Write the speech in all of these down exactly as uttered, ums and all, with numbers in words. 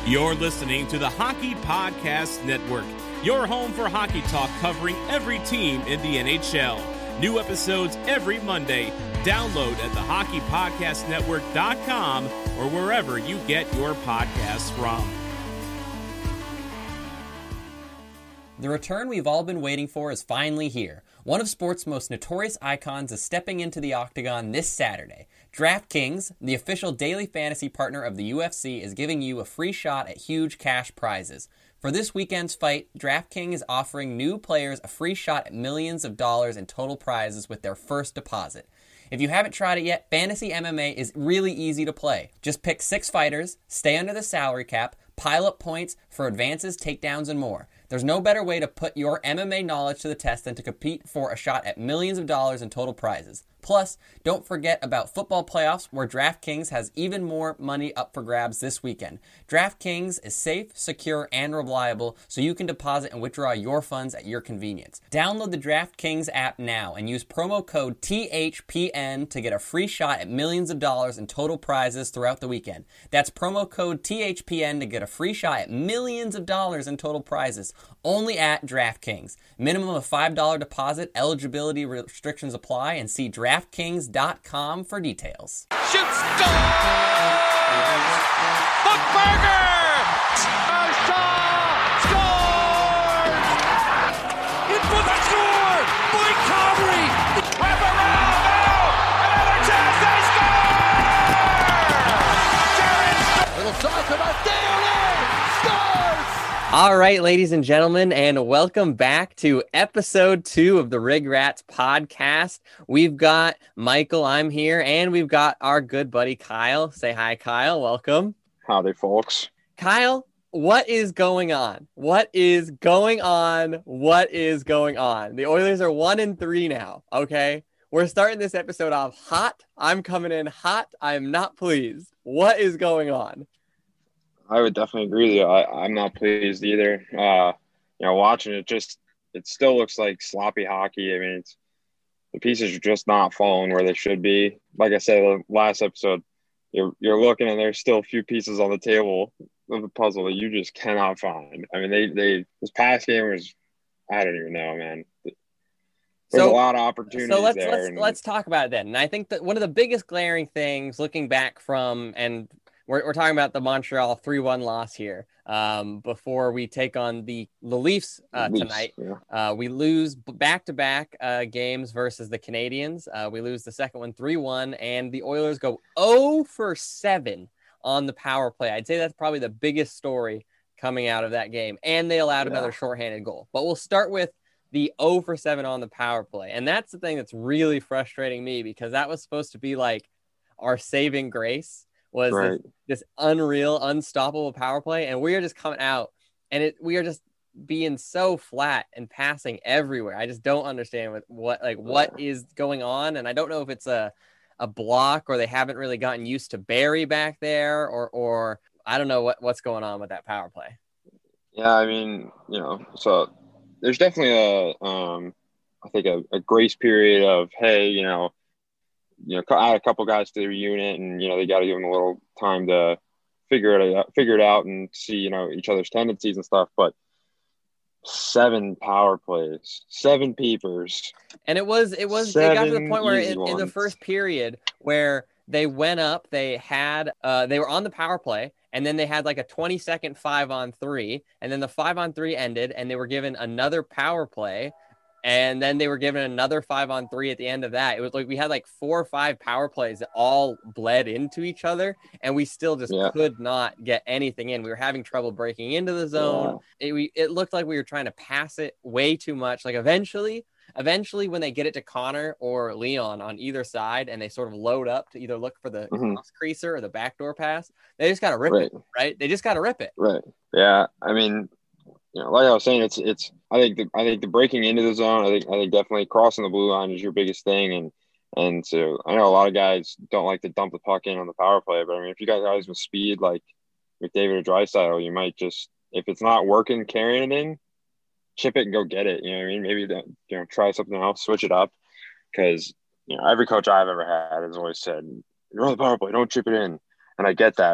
You're listening to the Hockey Podcast Network, your home for hockey talk covering every team in the N H L. New episodes every Monday. Download at the hockey podcast network dot com or wherever you get your podcasts from. The return we've all been waiting for is finally here. One of sports' most notorious icons is stepping into the octagon this Saturday. DraftKings, the official daily fantasy partner of the U F C, is giving you a free shot at huge cash prizes. For this weekend's fight, DraftKings is offering new players a free shot at millions of dollars in total prizes with their first deposit. If you haven't tried it yet, Fantasy M M A is really easy to play. Just pick six fighters, stay under the salary cap, pile up points for advances, takedowns, and more. There's no better way to put your M M A knowledge to the test than to compete for a shot at millions of dollars in total prizes. Plus, don't forget about football playoffs, where DraftKings has even more money up for grabs this weekend. DraftKings is safe, secure, and reliable, so you can deposit and withdraw your funds at your convenience. Download the DraftKings app now and use promo code T H P N to get a free shot at millions of dollars in total prizes throughout the weekend. That's promo code T H P N to get a free shot at millions of dollars in total prizes, only at DraftKings. Minimum of five dollars deposit, eligibility restrictions apply, and see DraftKings DraftKings dot com for details. Shoot, scores! Buckberger! Shaw scores! In for the score! Blake Comrie! Wrap around now! Another chance, they score! Little soccer by Dale scores! All right, ladies and gentlemen, and welcome back to episode two of the Rig Rats podcast. We've got Michael, I'm here, and we've got our good buddy Kyle. Say hi, Kyle. Welcome. Howdy, folks. Kyle, what is going on? What is going on? What is going on? The Oilers are one and three now, okay? We're starting this episode off hot. I'm coming in hot. I'm not pleased. What is going on? I would definitely agree with you. I, I'm not pleased either. Uh, you know, watching it, just it still looks like sloppy hockey. I mean, it's, the pieces are just not falling where they should be. Like I said, the last episode, you're you're looking and there's still a few pieces on the table of the puzzle that you just cannot find. I mean, they they this past game was, I don't even know, man. There's so, a lot of opportunities so let's, there. Let's and, let's talk about it then. And I think that one of the biggest glaring things, looking back from and. We're, we're talking about the Montreal three one loss here um, before we take on the, the Leafs uh, Leafs, tonight. yeah. Uh, we lose back-to-back uh, games versus the Canadiens. Uh, we lose the second one three one, and the Oilers go oh for seven on the power play. I'd say that's probably the biggest story coming out of that game, and they allowed yeah. another shorthanded goal. But we'll start with the oh for seven on the power play, and that's the thing that's really frustrating me because that was supposed to be like our saving grace. Was right. this, this unreal, unstoppable power play, and we are just coming out, and it we are just being so flat and passing everywhere. I just don't understand what, what like what is going on, and I don't know if it's a a block or they haven't really gotten used to Barry back there, or or I don't know what, what's going on with that power play. Yeah, I mean, you know, so there's definitely a um, I think a, a grace period of hey, you know. You know, add a couple guys to their unit, and you know they got to give them a little time to figure it out, figure it out, and see you know each other's tendencies and stuff. But seven power plays, seven peepers, and it was it was they got to the point where in, in the first period where they went up, they had uh, they were on the power play, and then they had like a twenty second five on three, and then the five on three ended, and they were given another power play. And then they were given another five on three at the end of that. It was like we had like four or five power plays that all bled into each other, and we still just yeah. could not get anything in. We were having trouble breaking into the zone. Yeah. It, we, it looked like we were trying to pass it way too much. Like eventually, eventually when they get it to Connor or Leon on either side and they sort of load up to either look for the mm-hmm. cross creaser or the backdoor pass, they just got to rip right. it, right? They just got to rip it. Right. Yeah. I mean, you know, like I was saying, it's it's. I think the I think the breaking into the zone. I think I think definitely crossing the blue line is your biggest thing, and and so I know a lot of guys don't like to dump the puck in on the power play, but I mean, if you got guys with speed like McDavid or Draisaitl, you might just if it's not working carrying it in, chip it and go get it. You know what I mean? Maybe you know try something else, switch it up, because you know every coach I've ever had has always said you're on the power play, don't chip it in, and I get that, but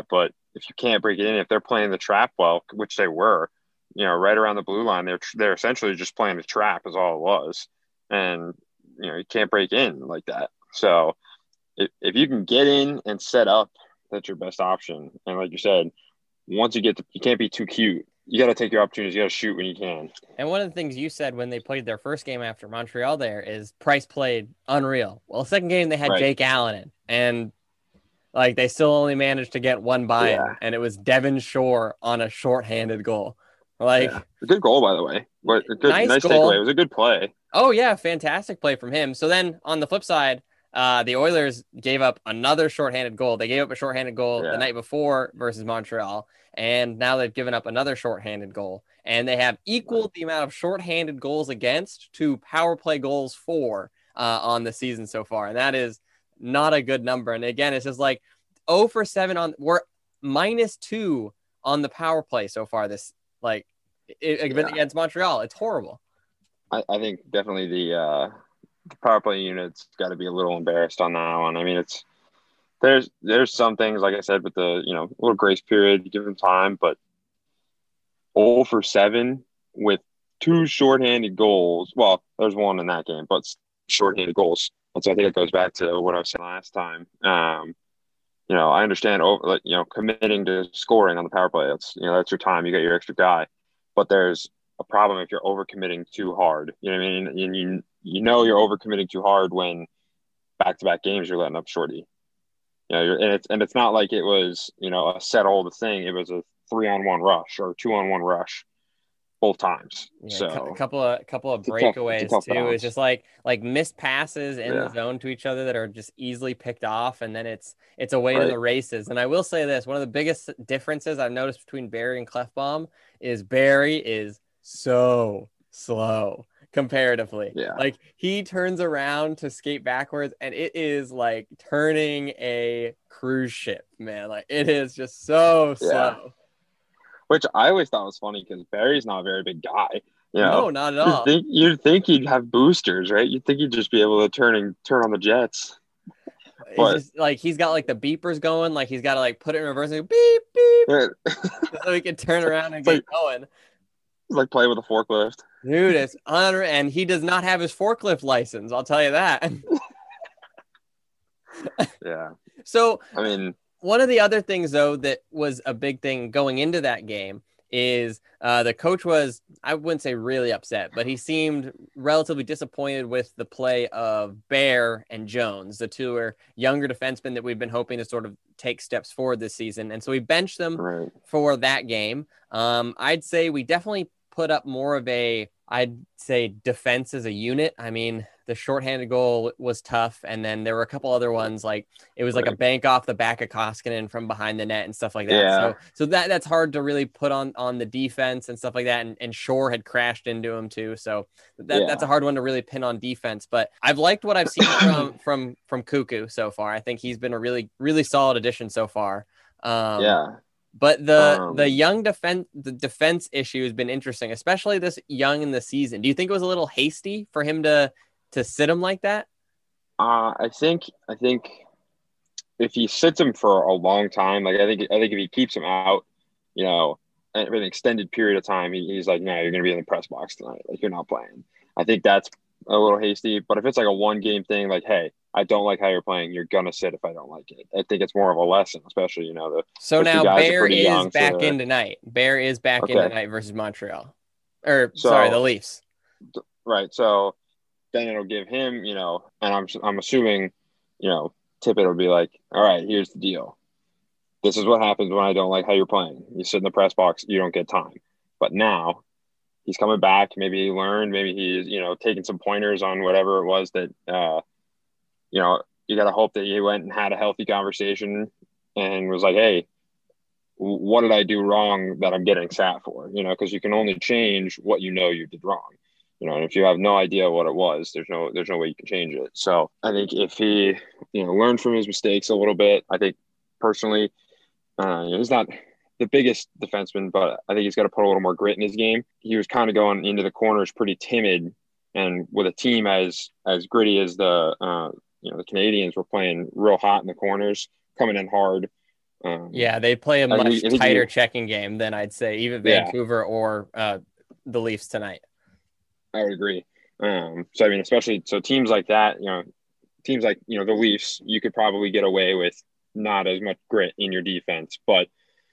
if you can't break it in, if they're playing the trap well, which they were, you know, right around the blue line, they're they're essentially just playing the trap is all it was, and you know you can't break in like that. So if if you can get in and set up, that's your best option. And like you said, once you get to, you can't be too cute. You got to take your opportunities. You got to shoot when you can. And one of the things you said when they played their first game after Montreal there is Price played unreal. Well, second game they had right. Jake Allen in, and like they still only managed to get one buy-in, yeah. and it was Devin Shore on a shorthanded goal. Like yeah. a good goal, by the way. But a good, nice, nice goal. takeaway. It was a good play. Oh yeah, fantastic play from him. So then on the flip side, uh, the Oilers gave up another shorthanded goal. They gave up a shorthanded goal yeah. the night before versus Montreal, and now they've given up another shorthanded goal. And they have equaled the amount of shorthanded goals against to power play goals for uh, on the season so far, and that is not a good number. And again, it's just like oh for seven on. We're minus two on the power play so far. This like it, yeah. against Montreal, it's horrible. I, I think definitely the. Uh... The power play unit's got to be a little embarrassed on that one. I mean, it's there's there's some things, like I said, with the, you know, a little grace period, give them time, but oh for seven with two shorthanded goals. Well, there's one in that game, but shorthanded goals. And so I think it goes back to what I was saying last time. Um, you know, I understand, over, like, you know, committing to scoring on the power play. That's, you know, that's your time. You got your extra guy, but there's a problem if you're overcommitting too hard. You know what I mean? And you you know you're overcommitting too hard when back-to-back games you're letting up shorty. You know, you're, and it's and it's not like it was, you know, a set old thing. It was a three-on-one rush or two-on-one rush both times. Yeah, so a couple of a couple of breakaways tough, too. balance. It's just like like missed passes in yeah. the zone to each other that are just easily picked off, and then it's it's away right. to the races. And I will say this: one of the biggest differences I've noticed between Barry and Clefbaum is Barry is so slow comparatively. Yeah. Like he turns around to skate backwards and it is like turning a cruise ship, man. Like it is just so slow. Yeah. Which I always thought was funny because Barry's not a very big guy. You know? No, not at all. You'd think, you'd think he'd have boosters, right? You'd think he'd just be able to turn and turn on the jets. It's but, just like he's got like the beepers going, like he's got to like put it in reverse and go, beep beep, yeah. so he can turn around and get like, going. It's like playing with a forklift. Dude, it's honor, and he does not have his forklift license. I'll tell you that. yeah. So, I mean, one of the other things though that was a big thing going into that game is uh, the coach was, I wouldn't say really upset, but he seemed relatively disappointed with the play of Bear and Jones. The two are younger defensemen that we've been hoping to sort of take steps forward this season, and so we benched them right. for that game. Um, I'd say we definitely put up more of a, I'd say, defense as a unit. I mean, the shorthanded goal was tough, and then there were a couple other ones, like it was like right. a bank off the back of Koskinen from behind the net and stuff like that. Yeah. So, so that that's hard to really put on on the defense and stuff like that. And, and Shore had crashed into him too, so that, yeah. that's a hard one to really pin on defense. But I've liked what I've seen from from from Cuckoo so far. I think he's been a really really solid addition so far. Um, yeah. But the um, the young defense the defense issue has been interesting, especially this young in the season. Do you think it was a little hasty for him to to sit him like that? Uh, I think I think if he sits him for a long time, like I think I think if he keeps him out, you know, for an extended period of time, he, he's like, no, you're going to be in the press box tonight. Like you're not playing. I think that's a little hasty. But if it's like a one game thing, like, hey, I don't like how you're playing, you're gonna sit if I don't like it. I think it's more of a lesson, especially, you know, the so now Bear is young, back so in tonight. Bear is back okay. in tonight versus Montreal, or so, sorry, the Leafs. Right. So then it'll give him, you know, and I'm I'm assuming, you know, Tippett will be like, all right, here's the deal. This is what happens when I don't like how you're playing. You sit in the press box, you don't get time. But now he's coming back. Maybe he learned. Maybe he's, you know, taking some pointers on whatever it was that. Uh, You know, you got to hope that he went and had a healthy conversation and was like, hey, what did I do wrong that I'm getting sat for? You know, because you can only change what you know you did wrong. You know, and if you have no idea what it was, there's no there's no way you can change it. So I think if he, you know, learned from his mistakes a little bit, I think personally, uh, you know, he's not the biggest defenseman, but I think he's got to put a little more grit in his game. He was kind of going into the corners pretty timid, and with a team as as gritty as the uh, you know, the Canadians were playing real hot in the corners, coming in hard. Um, Yeah, they play a I much think- I tighter think you- checking game than I'd say even Yeah. Vancouver or uh, the Leafs tonight. I would agree. Um, so I mean, especially so teams like that, you know, teams like you know the Leafs, you could probably get away with not as much grit in your defense, but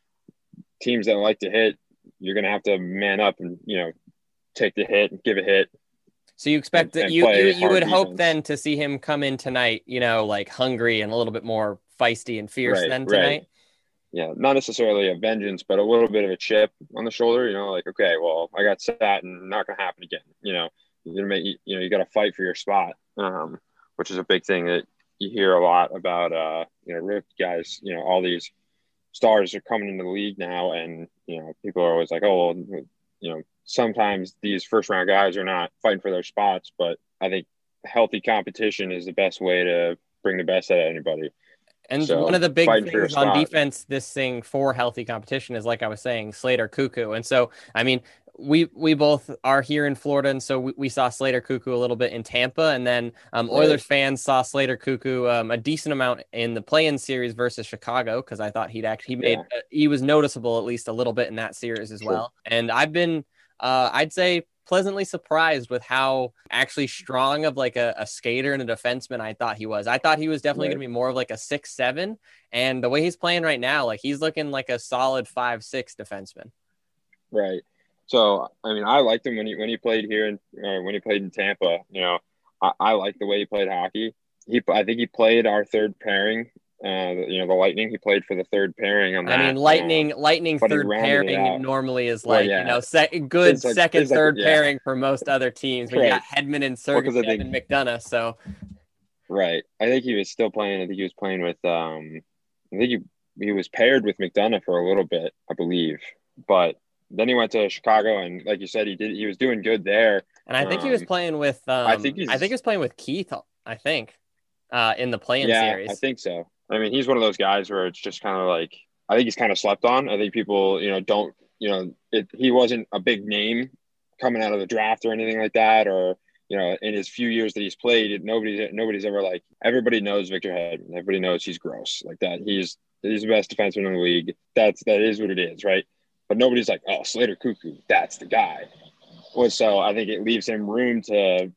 teams that like to hit, you're going to have to man up and you know take the hit and give a hit. So you expect And- that and you play you, you hard would hope defense. then to see him come in tonight, you know, like hungry and a little bit more feisty and fierce Right, than right. tonight. Yeah, not necessarily a vengeance, but a little bit of a chip on the shoulder. You know, like okay, well, I got set and not going to happen again. You know, you're gonna make you know you got to fight for your spot, um, which is a big thing that you hear a lot about. Uh, you know, rookie guys. You know, all these stars are coming into the league now, and you know, people are always like, oh, well, you know, sometimes these first round guys are not fighting for their spots, but I think healthy competition is the best way to bring the best out of anybody. And So, one of the big fighting for your things on spot. defense, this thing for healthy competition is, like I was saying, Slater Cuckoo. And so, I mean, we we both are here in Florida, and so we, we saw Slater Cuckoo a little bit in Tampa, and then um, Right. Oilers fans saw Slater Cuckoo um, a decent amount in the play-in series versus Chicago, because I thought he'd actually he made Yeah. uh, he was noticeable at least a little bit in that series as Sure. well. And I've been, uh, I'd say, pleasantly surprised with how actually strong of like a, a skater and a defenseman I thought he was. I thought he was definitely Right. going to be more of like a six seven, and the way he's playing right now, like he's looking like a solid five six defenseman. Right. So, I mean, I liked him when he when he played here and uh, when he played in Tampa. You know, I, I liked the way he played hockey. He, I think he played our third pairing. Uh, you know, the Lightning. He played for the third pairing on I that. mean, Lightning, uh, Lightning but he third rounded it pairing out. normally is Well, like, yeah. you know, sec- good It's like- second, it's like- third yeah. pairing for most other teams. But you got Right. Hedman and Well, 'cause I Sergachev think- and McDonough. So right. I think he was still playing. I think he was playing with. Um, I think he he was paired with McDonough for a little bit, I believe. But then he went to Chicago, and like you said, he did. He was doing good there. And I think he was Um, playing with. Um, I think he's- I think he was playing with Keith. I think uh, in the play-in Yeah, series. I think so. I mean, he's one of those guys where it's just kind of like I think he's kind of slept on. I think people, you know, don't, you know, it, he wasn't a big name coming out of the draft or anything like that, or you know, in his few years that he's played, nobody's nobody's ever like everybody knows Victor Hedman. Everybody knows he's gross like that. He's he's the best defenseman in the league. That's that is what it is, right? But nobody's like, oh, Slater Cuckoo, that's the guy. Well, so I think it leaves him room to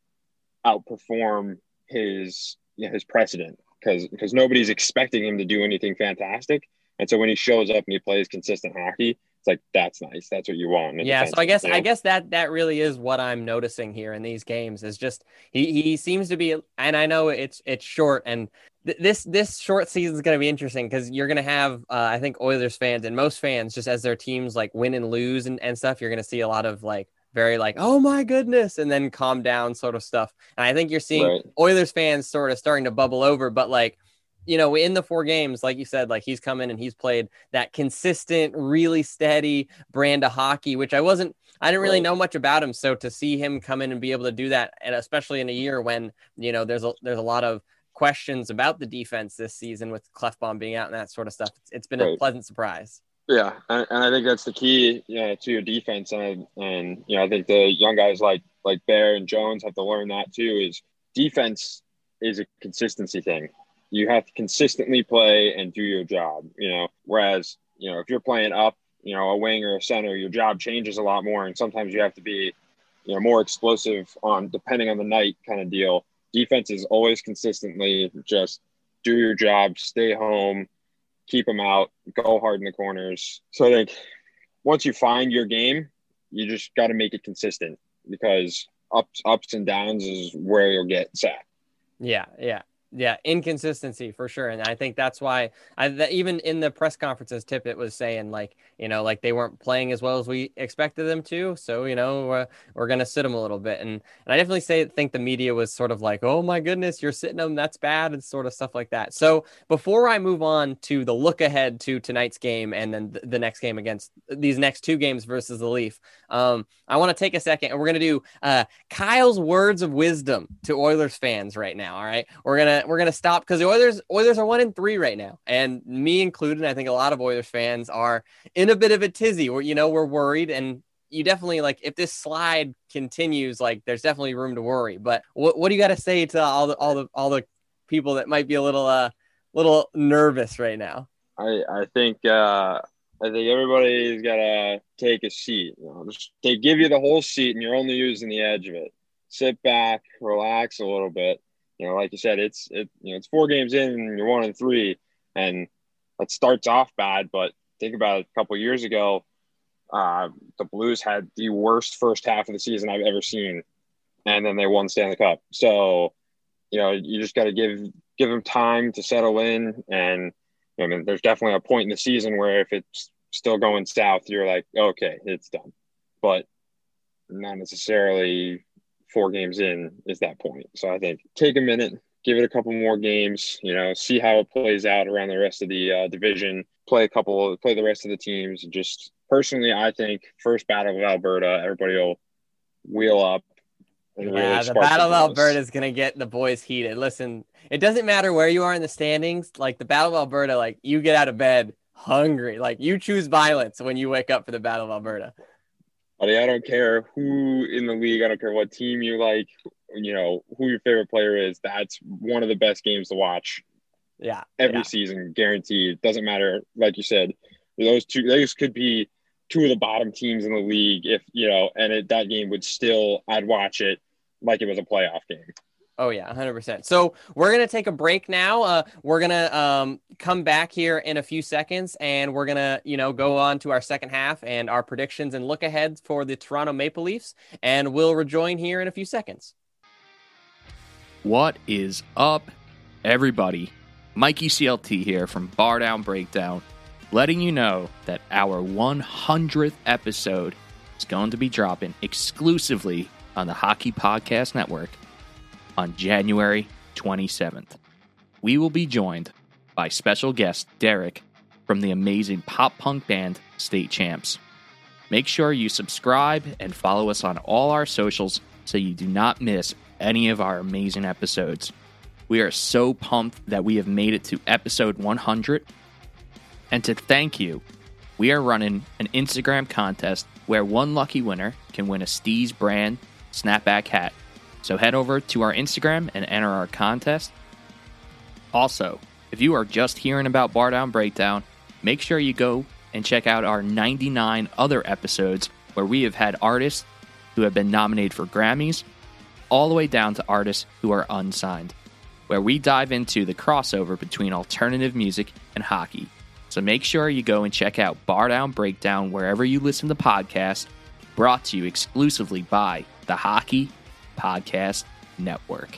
outperform his you know, his precedent because because nobody's expecting him to do anything fantastic, and so when he shows up and he plays consistent hockey, it's like that's nice. That's what you want. in a Yeah, so I defenseman, guess you know? I guess that that really is what I'm noticing here in these games is just he he seems to be, and I know it's it's short, and th- this this short season is going to be interesting because you're going to have uh, I think Oilers fans and most fans just as their teams like win and lose and, and stuff, you're going to see a lot of like very like, oh my goodness, and then calm down sort of stuff. And I think you're seeing Right. Oilers fans sort of starting to bubble over, but like, you know, in the four games, like you said, like he's come in and he's played that consistent, really steady brand of hockey, which I wasn't, I didn't really Right. know much about him. So to see him come in and be able to do that, and especially in a year when, you know, there's a, there's a lot of questions about the defense this season with Clefbaum being out and that sort of stuff. It's, it's been a Right. pleasant surprise. Yeah, and, and I think that's the key, you know, to your defense, and and you know I think the young guys like like Bear and Jones have to learn that too. Is defense is a consistency thing. You have to consistently play and do your job. You know, whereas you know if you're playing up, you know, a wing or a center, your job changes a lot more, and sometimes you have to be, you know, more explosive on depending on the night kind of deal. Defense is always consistently just do your job, stay home, keep them out, go hard in the corners. So I think once you find your game, you just got to make it consistent because ups, ups and downs is where you'll get sacked. Yeah, yeah. Yeah, inconsistency for sure. And I think that's why I that even in the press conferences, Tippett was saying like, you know, like they weren't playing as well as we expected them to. So, you know, uh, we're going to sit them a little bit. And, and I definitely say think the media was sort of like, oh my goodness, you're sitting them. That's bad. And sort of stuff like that. So before I move on to the look ahead to tonight's game and then the, the next game against these next two games versus the Leaf, um, I want to take a second and we're going to do uh, Kyle's words of wisdom to Oilers fans right now. All right. We're going to We're gonna stop because the Oilers Oilers are one and three right now, and me included. I think a lot of Oilers fans are in a bit of a tizzy. Where you know we're worried, and you definitely like if this slide continues, like there's definitely room to worry. But what what do you got to say to all the all the all the people that might be a little uh little nervous right now? I I think uh, I think everybody's gotta take a seat. You know, just, they give you the whole seat, and you're only using the edge of it. Sit back, relax a little bit. You know, like you said, it's it. You know, it's four games in, and you're one and three, and it starts off bad. But think about it, a couple of years ago, uh, the Blues had the worst first half of the season I've ever seen, and then they won the Stanley Cup. So, you know, you just got to give give them time to settle in. And I mean, there's definitely a point in the season where if it's still going south, you're like, okay, it's done. But not necessarily four games in is that point. So I think take a minute, give it a couple more games, you know, see how it plays out around the rest of the uh, division, play a couple, play the rest of the teams. Just personally, I think first Battle of Alberta, everybody will wheel up. And yeah, really the Battle of Alberta is going to get the boys heated. Listen, it doesn't matter where you are in the standings. Like the Battle of Alberta, like you get out of bed hungry. Like you choose violence when you wake up for the Battle of Alberta. Buddy, I don't care who in the league. I don't care what team you like, you know, who your favorite player is. That's one of the best games to watch. Yeah. Every yeah. season, guaranteed. Doesn't matter. Like you said, those two, those could be two of the bottom teams in the league if, you know, and it, that game would still, I'd watch it like it was a playoff game. Oh, yeah, one hundred percent. So we're going to take a break now. Uh, we're going to um, come back here in a few seconds, and we're going to, you know, go on to our second half and our predictions and look ahead for the Toronto Maple Leafs, and we'll rejoin here in a few seconds. What is up, everybody? Mikey C L T here from Bar Down Breakdown, letting you know that our one hundredth episode is going to be dropping exclusively on the Hockey Podcast Network on January twenty-seventh. We will be joined by special guest Derek from the amazing pop punk band State Champs. Make sure you subscribe and follow us on all our socials so you do not miss any of our amazing episodes. We are so pumped that we have made it to episode one hundred. And to thank you, we are running an Instagram contest where one lucky winner can win a Steez brand snapback hat. So head over to our Instagram and enter our contest. Also, if you are just hearing about Bar Down Breakdown, make sure you go and check out our ninety-nine other episodes where we have had artists who have been nominated for Grammys, all the way down to artists who are unsigned, where we dive into the crossover between alternative music and hockey. So make sure you go and check out Bar Down Breakdown wherever you listen to podcasts, brought to you exclusively by the Hockey Podcast Network.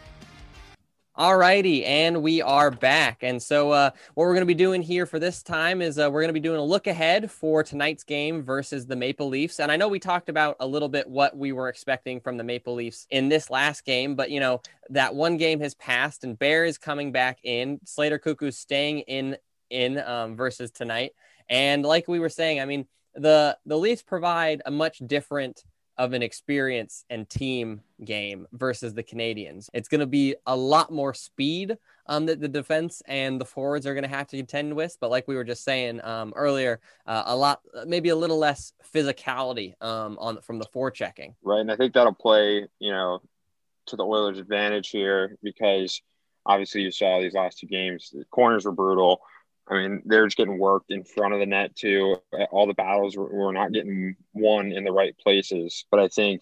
Alrighty, and we are back. And so uh, what we're going to be doing here for this time is uh, we're going to be doing a look ahead for tonight's game versus the Maple Leafs. And I know we talked about a little bit what we were expecting from the Maple Leafs in this last game, but, you know, that one game has passed and Bear is coming back in. Slater Koekkoek's staying in in um, versus tonight. And like we were saying, I mean, the, the Leafs provide a much different of an experience and team game versus the Canadians. It's going to be a lot more speed um, that the defense and the forwards are going to have to contend with. But like we were just saying um, earlier, uh, a lot, maybe a little less physicality um, on from the forechecking. Right. And I think that'll play, you know, to the Oilers' advantage here because obviously you saw these last two games, the corners were brutal. I mean, they're just getting worked in front of the net too. All the battles were, were not getting won in the right places. But I think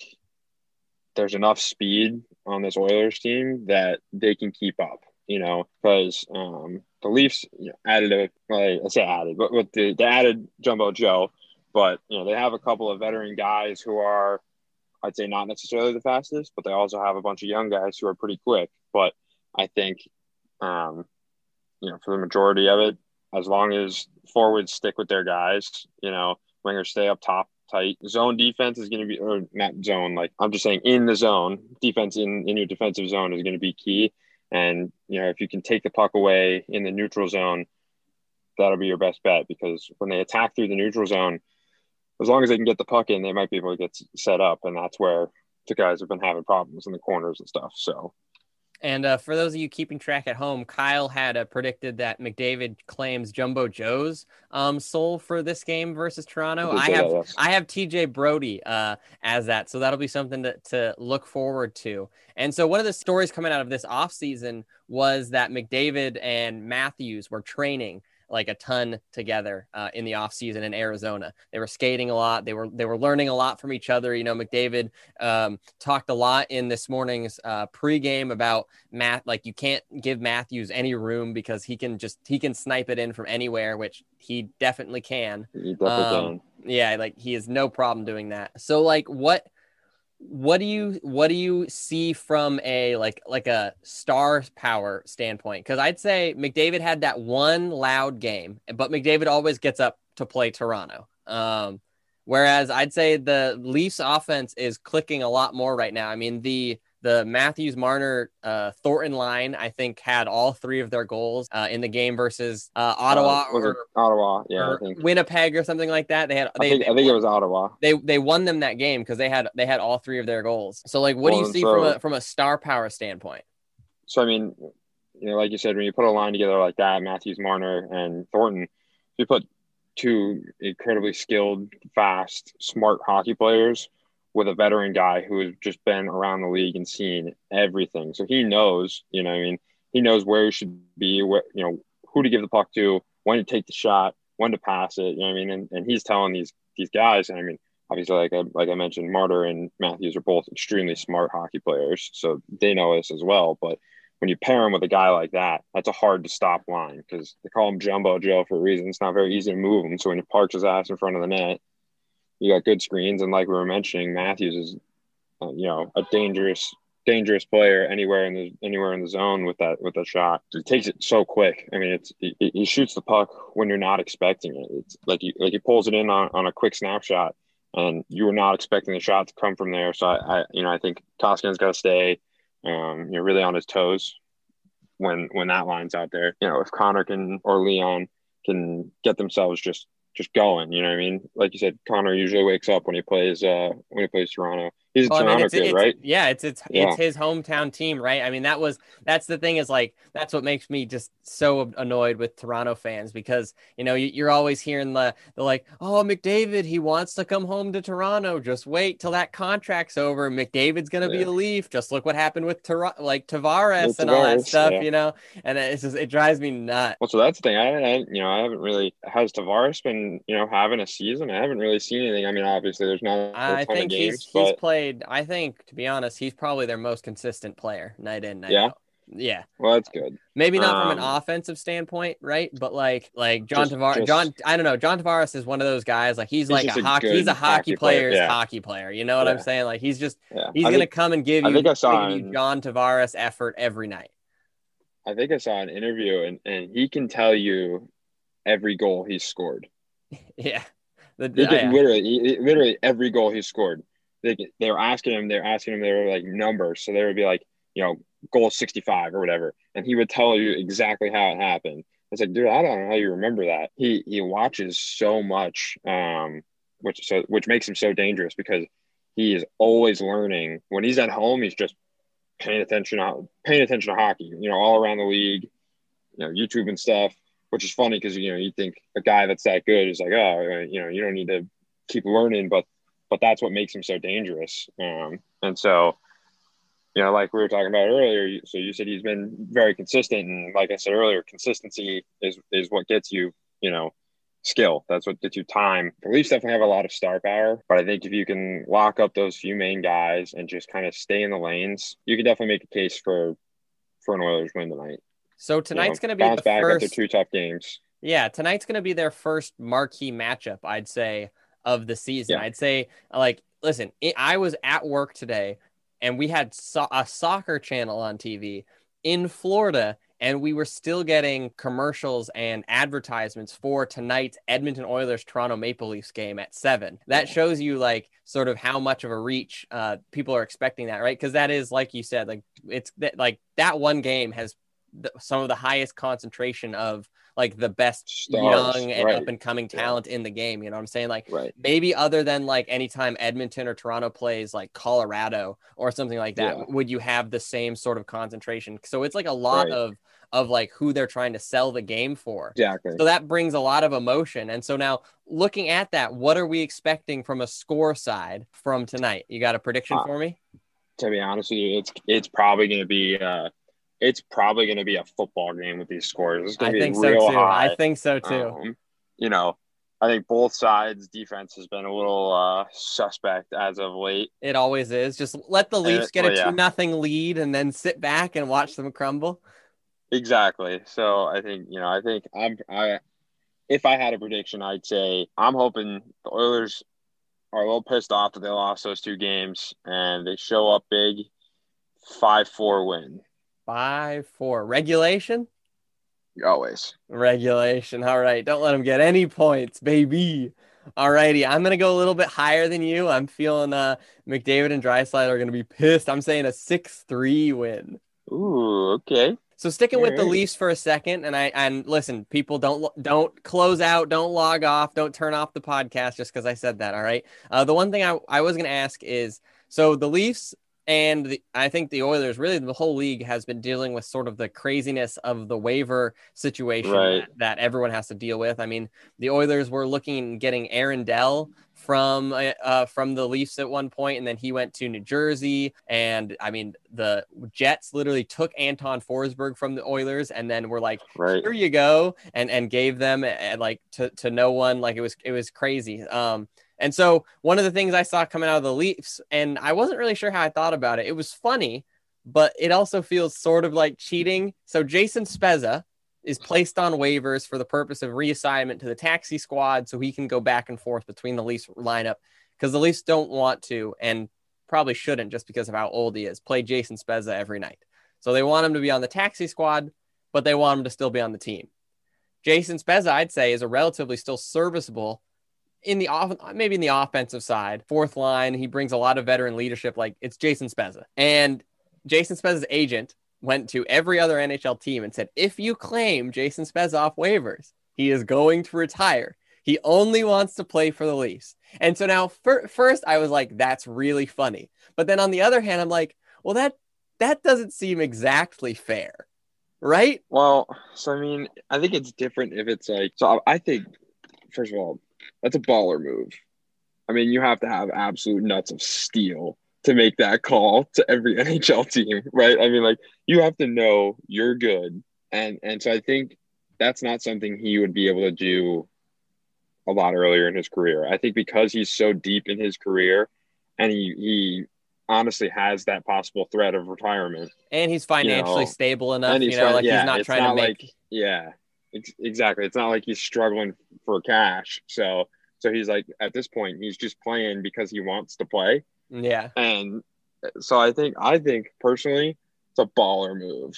there's enough speed on this Oilers team that they can keep up, you know, because um, the Leafs you know, added a, like, I say added, but with the, they added Jumbo Joe, but, you know, they have a couple of veteran guys who are, I'd say not necessarily the fastest, but they also have a bunch of young guys who are pretty quick. But I think, um, you know, for the majority of it, as long as forwards stick with their guys, you know, wingers stay up top tight. Zone defense is going to be, or not zone, like I'm just saying in the zone, defense in, in your defensive zone is going to be key. And, you know, if you can take the puck away in the neutral zone, that'll be your best bet because when they attack through the neutral zone, as long as they can get the puck in, they might be able to get set up. And that's where the guys have been having problems in the corners and stuff. So. And uh, for those of you keeping track at home, Kyle had uh, predicted that McDavid claims Jumbo Joe's um, soul for this game versus Toronto. I have that, yes. I have T J Brody uh, as that, so that'll be something to, to look forward to. And so one of the stories coming out of this offseason was that McDavid and Matthews were training like a ton together uh, in the off season in Arizona. They were skating a lot. They were, they were learning a lot from each other. You know, McDavid um, talked a lot in this morning's uh, pregame about Matt. Like you can't give Matthews any room because he can just, he can snipe it in from anywhere, which he definitely can. He definitely um, can. Yeah. Like he has no problem doing that. So like what, What do you what do you see from a like like a star power standpoint? Because I'd say McDavid had that one loud game, but McDavid always gets up to play Toronto. Um, whereas I'd say the Leafs offense is clicking a lot more right now. I mean, the the Matthews, Marner, uh, Thornton line, I think, had all three of their goals uh, in the game versus uh, Ottawa Uh, was or, it Ottawa? Yeah, or I think. Winnipeg or something like that. They had. They, I think, they I think won, it was Ottawa. They they won them that game because they had they had all three of their goals. So like, what Well, do you see so, from a from a star power standpoint? So I mean, you know, like you said, when you put a line together like that, Matthews, Marner, and Thornton, you put two incredibly skilled, fast, smart hockey players with a veteran guy who has just been around the league and seen everything. So he knows, you know, I mean, he knows where he should be, where, you know, who to give the puck to, when to take the shot, when to pass it, you know what I mean? And, and he's telling these these guys, and I mean, obviously, like I, like I mentioned, Marner and Matthews are both extremely smart hockey players, so they know this as well. But when you pair him with a guy like that, that's a hard to stop line because they call him Jumbo Joe for a reason. It's not very easy to move him. So when he parks his ass in front of the net, you got good screens. And like we were mentioning, Matthews is, uh, you know, a dangerous, dangerous player anywhere in the anywhere in the zone with that with that shot. He takes it so quick. I mean, it's he, he shoots the puck when you're not expecting it. It's like he like he pulls it in on, on a quick snapshot, and you were not expecting the shot to come from there. So I, I you know, I think Koskinen's got to stay, um, you know, really on his toes when when that line's out there. You know, if Connor can or Leon can get themselves just just going, you know what I mean? Like you said, Connor usually wakes up when he plays uh when he plays Toronto. He's a Well, I mean, Toronto it's, kid, it's, right? Yeah, it's it's Yeah. it's his hometown team, right? I mean, that was that's the thing is like that's what makes me just so annoyed with Toronto fans because you know you, you're always hearing the the like, oh, McDavid, he wants to come home to Toronto. Just wait till that contract's over. McDavid's gonna be Yeah. a Leaf. Just look what happened with Tor- like Tavares With and all that Tavares, stuff, yeah. you know. And it's just it drives me nuts. Well, so that's the thing. I, I, you know, I haven't really. Has Tavares been, you know, having a season? I haven't really seen anything. I mean, obviously, there's not a I ton think of games, he's he's but played. I think to be honest, he's probably their most consistent player night in, night yeah. out. Yeah. Well, that's good. Maybe not from an Um, offensive standpoint, right? But like, like John Just- Tavares, just- John, I don't know. John Tavares is one of those guys. Like he's, He's like just a a hockey. good He's a hockey, hockey player, player's yeah. hockey player. You know what I'm Yeah. saying? Like he's just yeah. he's I gonna think, come and give I you, think I saw gonna give you in- John Tavares effort every night. I think I saw an interview, and, and he can tell you every goal he's scored. Yeah, the, He can yeah. literally, he, literally every goal he's scored. They they were asking him, they're asking him, they were like numbers, so they would be like, you know, goal sixty-five or whatever, and he would tell you exactly how it happened. It's like, dude, I don't know how you remember that. He he watches so much, um, which so which makes him so dangerous because he is always learning. When he's at home, he's just paying attention on paying attention to hockey, you know, all around the league, you know, YouTube and stuff. Which is funny because you know you think a guy that's that good is like, oh, you know, you don't need to keep learning, but but that's what makes him so dangerous. Um, and so, you know, like we were talking about earlier, so you said he's been very consistent, and like I said earlier, consistency is is what gets you, you know, skill. That's what gets you time. The Leafs definitely have a lot of star power, but I think if you can lock up those few main guys and just kind of stay in the lanes, you can definitely make a case for for an Oilers win tonight. So tonight's you know, gonna be bounce the back first. after two tough games. Yeah, tonight's going to be their first marquee matchup, I'd say, of the season. Yeah. I'd say, like, listen, it, I was at work today, and we had so- a soccer channel on T V in Florida, and we were still getting commercials and advertisements for tonight's Edmonton Oilers Toronto Maple Leafs game at seven. That shows you, like, sort of how much of a reach uh, people are expecting that, right? Because that is, like you said, like, it's that, like, that one game has the, some of the highest concentration of like the best Stars, young and right. up and coming talent in the game. You know what I'm saying? Like Right. maybe other than like anytime Edmonton or Toronto plays like Colorado or something like that, Yeah. would you have the same sort of concentration? So it's like a lot Right. of, of like who they're trying to sell the game for. Exactly. So that brings a lot of emotion. And so now looking at that, what are we expecting from a score side from tonight? You got a prediction Uh, for me? To be honest with you, it's it's probably going to be uh, it's probably going to be a football game with these scores. It's going I to be think real so too. high. I think so too. Um, you know, I think both sides' defense has been a little uh, suspect as of late. It always is. Just let the Leafs it, get well, a yeah. two nothing lead and then sit back and watch them crumble. Exactly. So I think, you know, I think I'm, I, if I had a prediction, I'd say I'm hoping the Oilers are a little pissed off that they lost those two games and they show up big, five four win. five four. Regulation? Always. Regulation. All right. Don't let them get any points, baby. All righty. I'm going to go a little bit higher than you. I'm feeling uh, McDavid and Draisaitl are going to be pissed. I'm saying a six three win. Ooh, okay. So sticking with All the right. Leafs for a second, and I and listen, people don't don't close out, don't log off, don't turn off the podcast just because I said that. All right. Uh, the one thing I, I was going to ask is, so the Leafs and the, I think the Oilers, really the whole league has been dealing with sort of the craziness of the waiver situation Right. that, that everyone has to deal with. I mean, the Oilers were looking getting Aaron Dell from uh, from the Leafs at one point, and then he went to New Jersey. And I mean, the Jets literally took Anton Forsberg from the Oilers, and then were like, Right. "Here you go," and and gave them and like to to no one. Like it was it was crazy. Um, and so one of the things I saw coming out of the Leafs, and I wasn't really sure how I thought about it. It was funny, but it also feels sort of like cheating. So Jason Spezza is placed on waivers for the purpose of reassignment to the taxi squad so he can go back and forth between the Leafs lineup, because the Leafs don't want to, and probably shouldn't just because of how old he is, play Jason Spezza every night. So they want him to be on the taxi squad, but they want him to still be on the team. Jason Spezza, I'd say, is a relatively still serviceable in the off, maybe in the offensive side, fourth line. He brings a lot of veteran leadership. Like, it's Jason Spezza. And Jason Spezza's agent went to every other N H L team and said, if you claim Jason Spezza off waivers, he is going to retire. He only wants to play for the Leafs. And so now for, first I was like, that's really funny. But then on the other hand, I'm like, well, that, that doesn't seem exactly fair, right? Well, so I mean, I think it's different if it's like, so I think, first of all, that's a baller move. I mean, you have to have absolute nuts of steel to make that call to every N H L team, right? I mean, like, you have to know you're good. And and so I think that's not something he would be able to do a lot earlier in his career. I think because he's so deep in his career and he, he honestly has that possible threat of retirement. And he's financially you know, stable enough, and he's you know, fin- like yeah, he's not it's trying not to make... like, yeah, ex- exactly. It's not like he's struggling for cash. So, so he's like, at this point, he's just playing because he wants to play. Yeah. And so I think, I think personally, it's a baller move.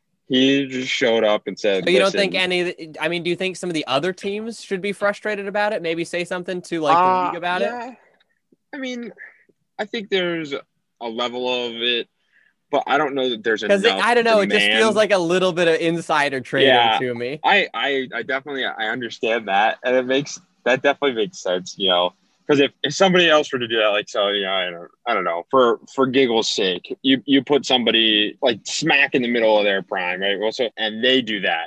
He just showed up and said, So you don't Listen, think any, I mean, do you think some of the other teams should be frustrated about it? Maybe say something to like the uh, league about yeah. it? I mean, I think there's a level of it, but I don't know that there's Because enough I don't know, it just demand. feels like a little bit of insider trading Yeah. to me. I, I, I definitely, I understand that. And it makes, that definitely makes sense, you know, because if, if somebody else were to do that, like, so, you know, I don't, I don't know, for, for giggle's sake, you, you put somebody like smack in the middle of their prime, right? Well, so, and they do that.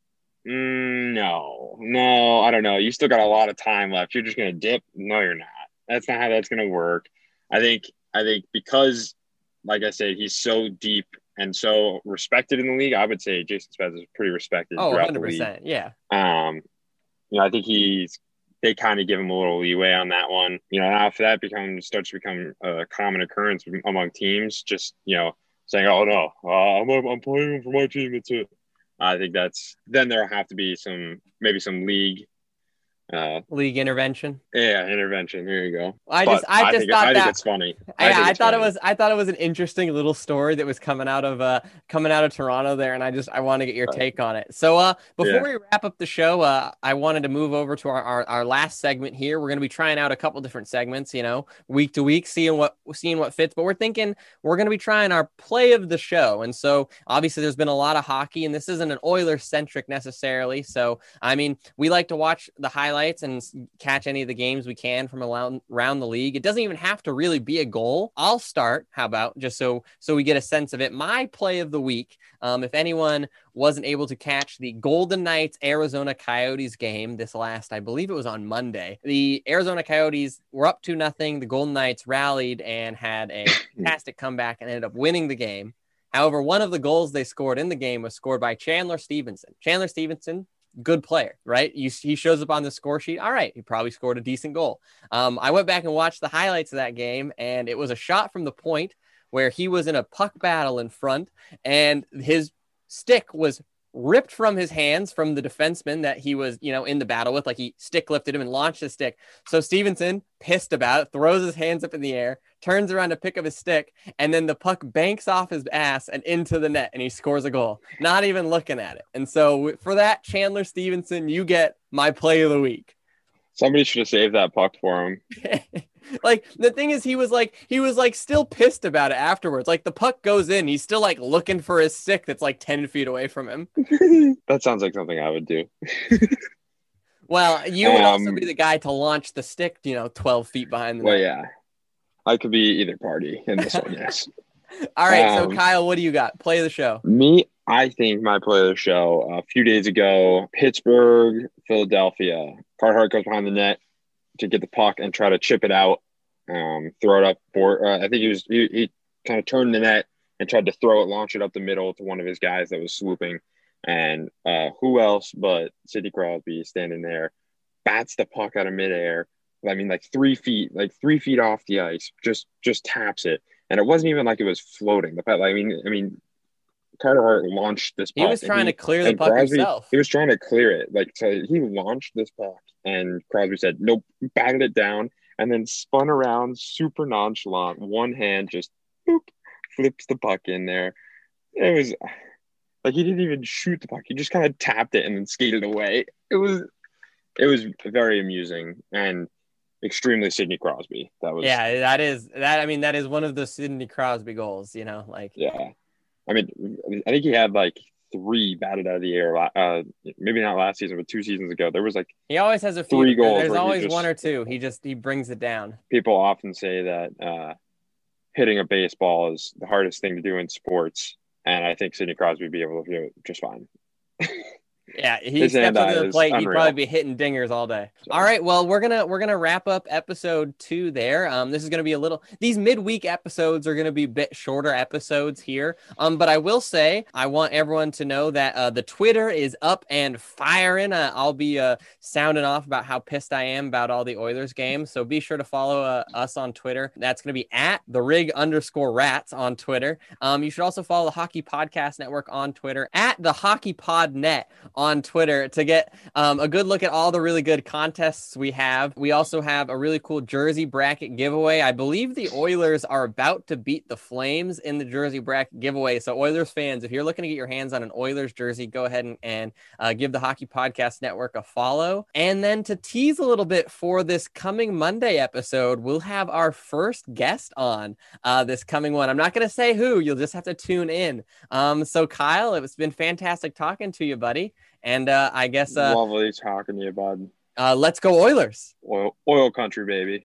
Mm, no, no, I don't know. You still got a lot of time left. You're just going to dip. No, you're not. That's not how that's going to work. I think, I think because, like I said, he's so deep and so respected in the league, I would say Jason Spezza is pretty respected Oh, throughout one hundred percent. the league. Yeah. Um, you know, I think he's, they kind of give him a little leeway on that one. You know, after that becomes, starts to become a common occurrence among teams, just, you know, saying, oh, no, uh, I'm, I'm playing for my team. It's it. I think that's, then there'll have to be some, maybe some league. Uh, League intervention. Yeah, intervention. Here you go. I But just, I just think, thought I that. think it's funny. I, think I it's thought funny. it was, I thought it was an interesting little story that was coming out of, uh, coming out of Toronto there, and I just, I want to get your Right. take on it. So, uh, before Yeah. we wrap up the show, uh, I wanted to move over to our, our, our last segment here. We're going to be trying out a couple different segments, you know, week to week, seeing what, seeing what fits. But we're thinking we're going to be trying our play of the show, and so obviously there's been a lot of hockey, and this isn't an Oilers centric necessarily. So, I mean, we like to watch the highlights and catch any of the games we can from around, around the league. It doesn't even have to really be a goal. I'll start. How about just so so we get a sense of it? My play of the week, um, if anyone wasn't able to catch the Golden Knights Arizona Coyotes game this last, I believe it was on Monday. The Arizona Coyotes were up to nothing. The Golden Knights rallied and had a fantastic comeback and ended up winning the game. However, one of the goals they scored in the game was scored by Chandler Stevenson. Chandler Stevenson, good player, right? You, he shows up on the score sheet. All right, he probably scored a decent goal. Um, I went back and watched the highlights of that game, and it was a shot from the point where he was in a puck battle in front, and his stick was ripped from his hands from the defenseman that he was, you know, in the battle with. Like, he stick lifted him and launched his stick. So Stevenson, pissed about it, throws his hands up in the air, turns around to pick up his stick, and then the puck banks off his ass and into the net, and he scores a goal, not even looking at it. And so for that, Chandler Stevenson, you get my play of the week. Somebody should have saved that puck for him. Like, the thing is, he was like, he was like still pissed about it afterwards. Like, the puck goes in, he's still like looking for his stick that's like ten feet away from him. That sounds like something I would do. Well, you would also Um, be the guy to launch the stick, you know, twelve feet behind the Well, net. yeah, I could be either party in this one. Yes. All right, so Um, Kyle, what do you got? Play of the show. Me, I think my play of the show a few days ago, Pittsburgh, Philadelphia. Carhart goes behind the net to get the puck and try to chip it out, um, throw it up for. Uh, I think he was he, he kind of turned the net and tried to throw it, launch it up the middle to one of his guys that was swooping, and uh, who else but Sidney Crosby standing there, bats the puck out of midair. I mean, like three feet, like three feet off the ice, just just taps it, and it wasn't even like it was floating. The puck, I mean, I mean. Carter Hart launched this puck. He was trying he, to clear the puck Crosby, himself. He was trying to clear it. Like, so he launched this puck, and Crosby said, nope, batted it down, and then spun around super nonchalant. One hand just boop, flips the puck in there. It was like he didn't even shoot the puck. He just kind of tapped it and then skated away. It was it was very amusing and extremely Sidney Crosby. That was Yeah, that is that. I mean, that is one of the Sidney Crosby goals. You know, like yeah. I mean, I think he had like three batted out of the air. Uh, maybe not last season, but two seasons ago. There was like he always has a few. three goals. There's where he always just- one or two. He just he brings it down. People often say that uh, hitting a baseball is the hardest thing to do in sports, and I think Sidney Crosby would be able to do it just fine. Yeah, he His steps hand into eye the is plate. He'd unreal. probably be hitting dingers all day. So- All right, well, we're gonna we're gonna wrap up episode two there. Um, this is gonna be a little. These midweek episodes are gonna be a bit shorter episodes here. Um, but I will say I want everyone to know that uh, the Twitter is up and firing. Uh, I'll be uh sounding off about how pissed I am about all the Oilers games. So be sure to follow uh, us on Twitter. That's gonna be at the rig underscore rats on Twitter. Um, you should also follow the Hockey Podcast Network on Twitter at the Hockey Pod Net on Twitter to get um, a good look at all the really good contests we have. We also have a really cool jersey bracket giveaway. I believe the Oilers are about to beat the Flames in the jersey bracket giveaway. So Oilers fans, if you're looking to get your hands on an Oilers jersey, go ahead and, and uh, give the Hockey Podcast Network a follow. And then to tease a little bit for this coming Monday episode, we'll have our first guest on uh, this coming one. I'm not going to say who, you'll just have to tune in. Um, so Kyle, it's been fantastic talking to you, buddy. And uh, I guess uh, Lovely talking to you, bud. uh, let's go Oilers. Oil, oil country, baby.